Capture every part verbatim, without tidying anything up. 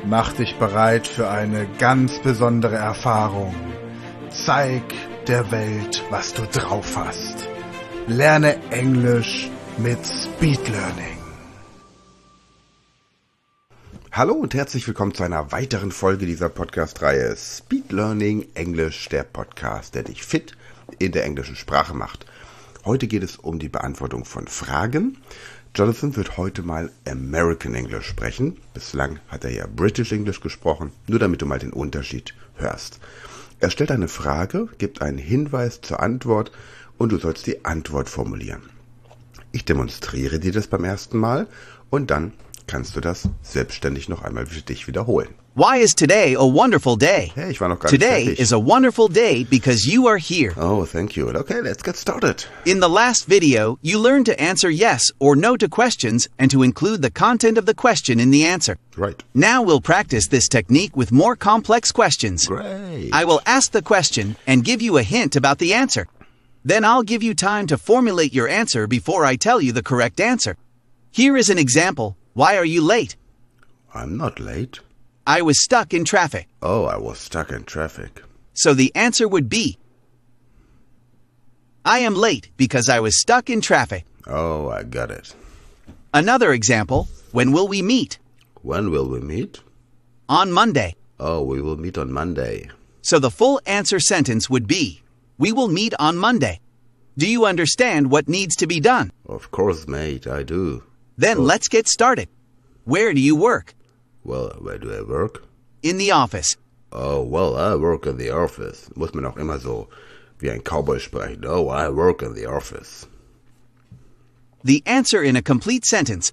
Mach dich bereit für eine ganz besondere Erfahrung. Zeig der Welt, was du drauf hast. Lerne Englisch mit Speed Learning. Hallo und herzlich willkommen zu einer weiteren Folge dieser Podcast-Reihe Speed Learning Englisch, der Podcast, der dich fit in der englischen Sprache macht. Heute geht es um die Beantwortung von Fragen. Jonathan wird heute mal American English sprechen. Bislang hat er ja British English gesprochen, nur damit du mal den Unterschied hörst. Er stellt eine Frage, gibt einen Hinweis zur Antwort und du sollst die Antwort formulieren. Ich demonstriere dir das beim ersten Mal und dann kannst du das selbstständig noch einmal für dich wiederholen. Why is today a wonderful day? Hey, ich war noch gar Today nicht fertig. is a wonderful day because you are here. Oh, thank you. Okay, let's get started. In the last video, you learned to answer yes or no to questions and to include the content of the question in the answer. Right. Now we'll practice this technique with more complex questions. Great. I will ask the question and give you a hint about the answer. Then I'll give you time to formulate your answer before I tell you the correct answer. Here is an example. Why are you late? I'm not late. I was stuck in traffic. Oh, I was stuck in traffic. So the answer would be, I am late because I was stuck in traffic. Oh, I got it. Another example, when will we meet? When will we meet? On Monday. Oh, we will meet on Monday. So the full answer sentence would be, we will meet on Monday. Do you understand what needs to be done? Of course, mate, I do. Then Oh. let's get started. Where do you work? Well, where do I work? In the office. Oh, well, I work in the office. Muss man auch immer so wie ein Cowboy sprechen. Oh, I work in the office. The answer in a complete sentence.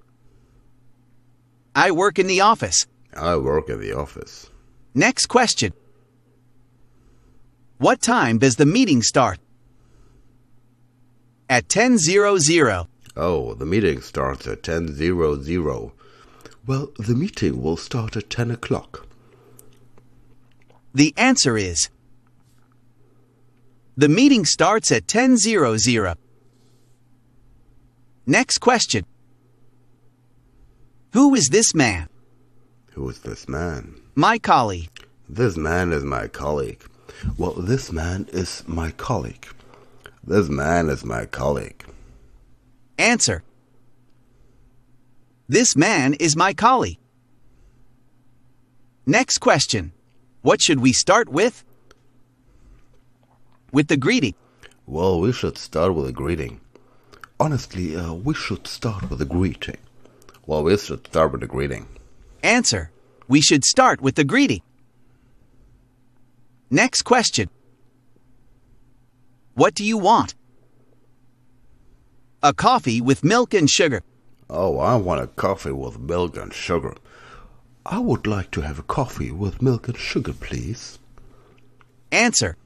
I work in the office. I work in the office. Next question. What time does the meeting start? At ten hundred. Oh, the meeting starts at ten hundred. Well, the meeting will start at ten o'clock. The answer is, the meeting starts at ten hundred. Next question. Who is this man? Who is this man? My colleague. This man is my colleague. Well, this man is my colleague. This man is my colleague. Answer. This man is my colleague. Next question. What should we start with? With the greeting. Well, we should start with a greeting. Honestly, uh, we should start with a greeting. Well, we should start with a greeting. Answer. We should start with the greeting. Next question. What do you want? A coffee with milk and sugar. Oh, I want a coffee with milk and sugar. I would like to have a coffee with milk and sugar, please. Answer.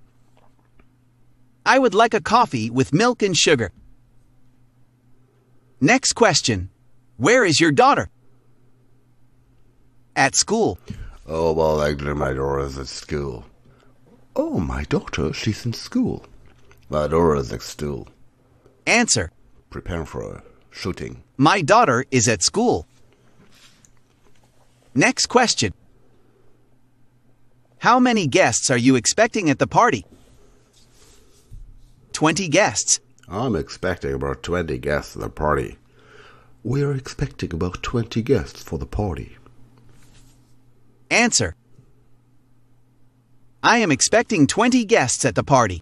I would like a coffee with milk and sugar. Next question. Where is your daughter? At school. Oh, well, actually, my daughter is at school. Oh, my daughter, she's in school. My daughter is at school. Answer. Preparing for a shooting. My daughter is at school. Next question. How many guests are you expecting at the party? Twenty guests. I'm expecting about twenty guests at the party. We're expecting about twenty guests for the party. Answer. I am expecting twenty guests at the party.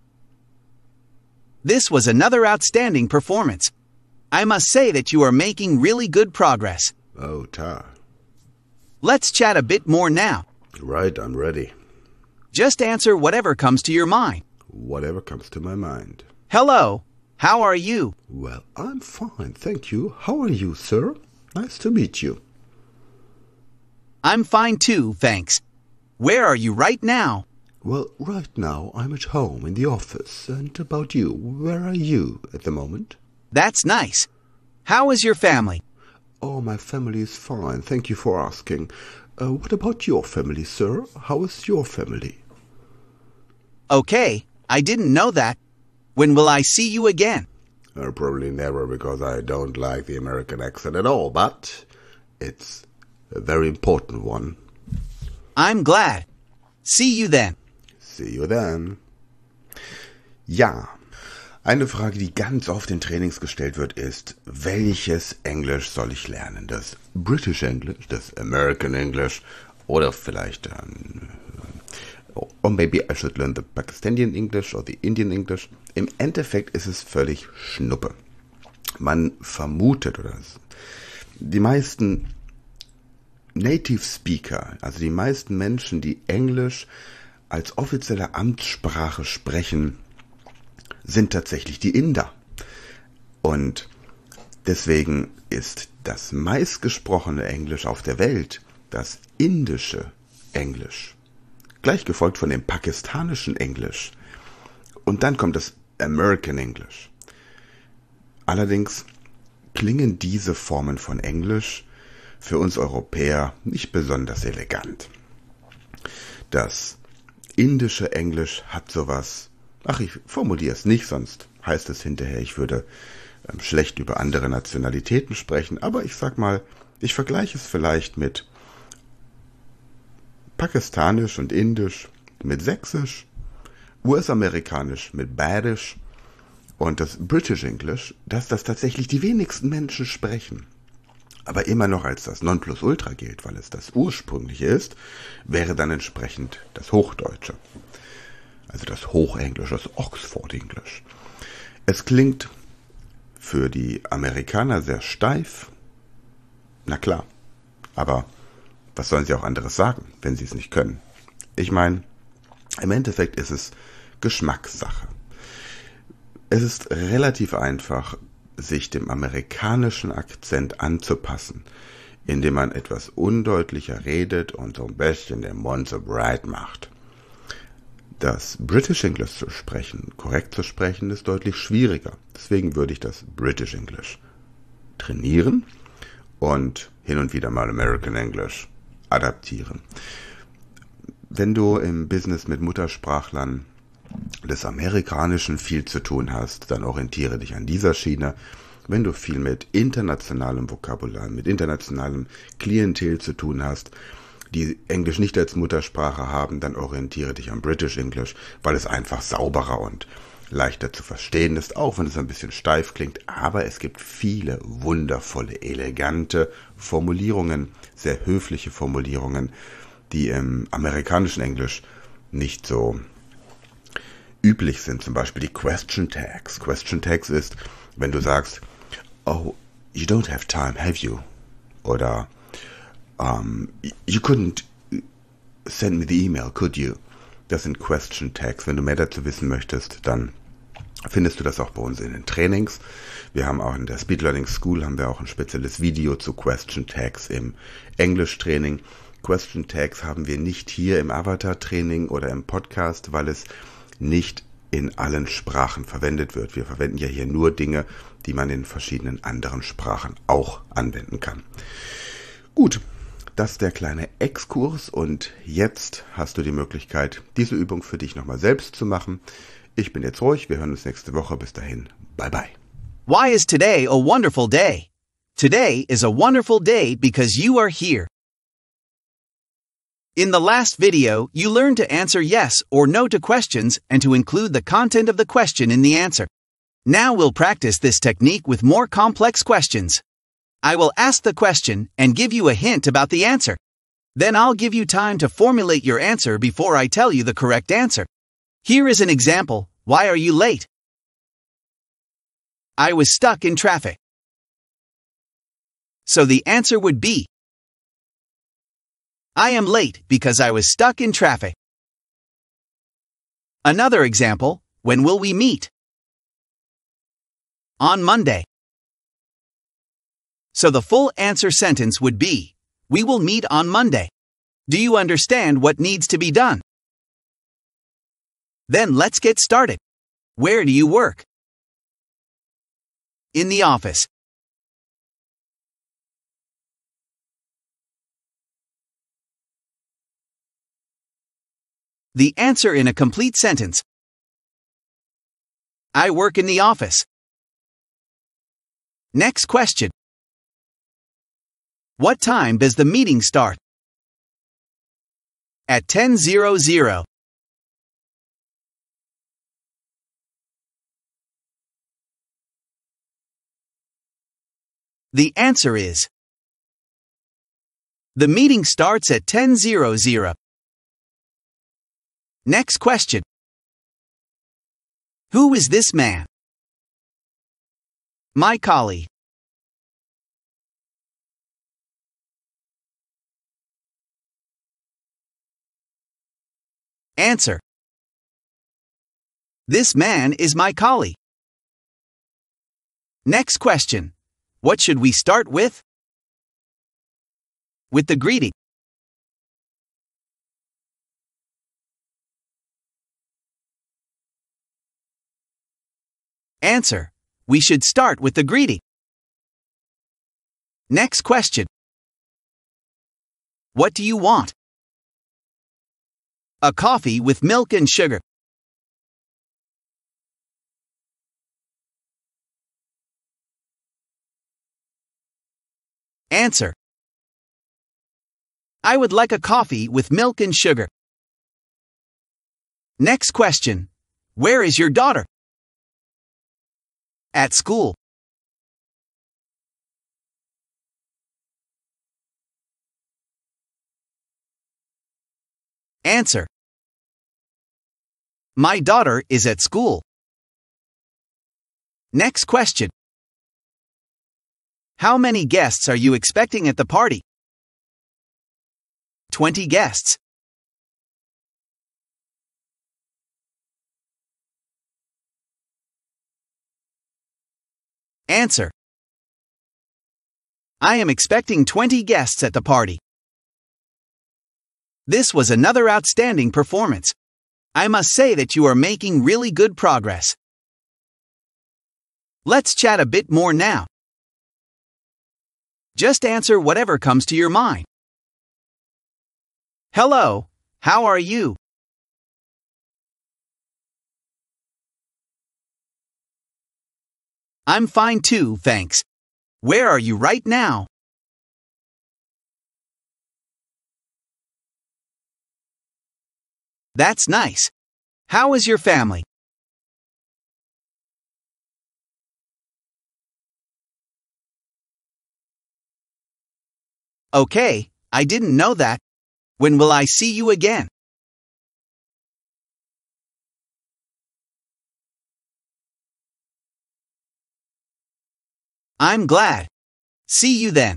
This was another outstanding performance. I must say that you are making really good progress. Oh, ta. Let's chat a bit more now. Right, I'm ready. Just answer whatever comes to your mind. Whatever comes to my mind. Hello, how are you? Well, I'm fine, thank you. How are you, sir? Nice to meet you. I'm fine too, thanks. Where are you right now? Well, right now I'm at home in the office. And about you, where are you at the moment? That's nice. How is your family? Oh, my family is fine, thank you for asking. Uh, what about your family, sir? How is your family? Okay, I didn't know that. When will I see you again? Uh, probably never, because I don't like the American accent at all, but it's a very important one. I'm glad. See you then. See you then. Ja, eine Frage, die ganz oft in Trainings gestellt wird, ist, welches Englisch soll ich lernen? Das British English, das American English oder vielleicht um, or maybe I should learn the Pakistani English or the Indian English. Im Endeffekt ist es völlig Schnuppe. Man vermutet, oder die meisten Native Speaker, also die meisten Menschen, die Englisch als offizielle Amtssprache sprechen, sind tatsächlich die Inder. Und deswegen ist das meistgesprochene Englisch auf der Welt das indische Englisch, gleich gefolgt von dem pakistanischen Englisch. Und dann kommt das American English. Allerdings klingen diese Formen von Englisch für uns Europäer nicht besonders elegant. Das indische Englisch hat sowas, ach, ich formuliere es nicht, sonst heißt es hinterher, ich würde ähm, schlecht über andere Nationalitäten sprechen, aber ich sag mal, ich vergleiche es vielleicht mit Pakistanisch und Indisch mit Sächsisch, U S-Amerikanisch mit Badisch und das British English, dass das tatsächlich die wenigsten Menschen sprechen, aber immer noch als das Nonplusultra gilt, weil es das ursprüngliche ist, wäre dann entsprechend das Hochdeutsche. Also das Hochenglisch, das Oxford English. Es klingt für die Amerikaner sehr steif. Na klar, aber was sollen sie auch anderes sagen, wenn sie es nicht können? Ich meine, im Endeffekt ist es Geschmackssache. Es ist relativ einfach, sich dem amerikanischen Akzent anzupassen, indem man etwas undeutlicher redet und so ein bisschen den Mund so breit macht. Das British English zu sprechen, korrekt zu sprechen, ist deutlich schwieriger. Deswegen würde ich das British English trainieren und hin und wieder mal American English adaptieren. Wenn du im Business mit Muttersprachlern des Amerikanischen viel zu tun hast, dann orientiere dich an dieser Schiene. Wenn du viel mit internationalem Vokabular, mit internationalem Klientel zu tun hast, die Englisch nicht als Muttersprache haben, dann orientiere dich am British English, weil es einfach sauberer und leichter zu verstehen ist, auch wenn es ein bisschen steif klingt. Aber es gibt viele wundervolle, elegante Formulierungen, sehr höfliche Formulierungen, die im amerikanischen Englisch nicht so üblich sind. Zum Beispiel die Question Tags. Question Tags ist, wenn du sagst, oh, you don't have time, have you? Oder Um, you couldn't send me the email, could you? Das sind Question Tags. Wenn du mehr dazu wissen möchtest, dann findest du das auch bei uns in den Trainings. Wir haben auch in der Speed Learning School haben wir auch ein spezielles Video zu Question Tags im Englisch-Training. Question Tags haben wir nicht hier im Avatar-Training oder im Podcast, weil es nicht in allen Sprachen verwendet wird. Wir verwenden ja hier nur Dinge, die man in verschiedenen anderen Sprachen auch anwenden kann. Gut. Das ist der kleine Exkurs und jetzt hast du die Möglichkeit, diese Übung für dich nochmal selbst zu machen. Ich bin jetzt ruhig, wir hören uns nächste Woche. Bis dahin, bye bye. Why is today a wonderful day? Today is a wonderful day because you are here. In the last video, you learned to answer yes or no to questions and to include the content of the question in the answer. Now we'll practice this technique with more complex questions. I will ask the question and give you a hint about the answer. Then I'll give you time to formulate your answer before I tell you the correct answer. Here is an example. Why are you late? I was stuck in traffic. So the answer would be, I am late because I was stuck in traffic. Another example. When will we meet? On Monday. So the full answer sentence would be, we will meet on Monday. Do you understand what needs to be done? Then let's get started. Where do you work? In the office. The answer in a complete sentence. I work in the office. Next question. What time does the meeting start? At ten hundred. The answer is: the meeting starts at ten hundred. Next question. Who is this man? My colleague. Answer: this man is my colleague. Next question. What should we start with? With the greeting. Answer: we should start with the greeting. Next question. What do you want? A coffee with milk and sugar. Answer: I would like a coffee with milk and sugar. Next question. Where is your daughter? At school. Answer: my daughter is at school. Next question. How many guests are you expecting at the party? twenty guests. Answer: I am expecting twenty guests at the party. This was another outstanding performance. I must say that you are making really good progress. Let's chat a bit more now. Just answer whatever comes to your mind. Hello, how are you? I'm fine too, thanks. Where are you right now? That's nice. How is your family? Okay, I didn't know that. When will I see you again? I'm glad. See you then.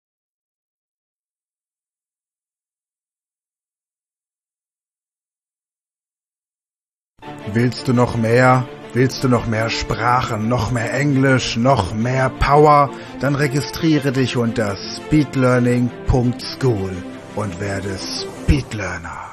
Willst du noch mehr? Willst du noch mehr Sprachen, noch mehr Englisch, noch mehr Power? Dann registriere dich unter speedlearning punkt school und werde Speedlearner.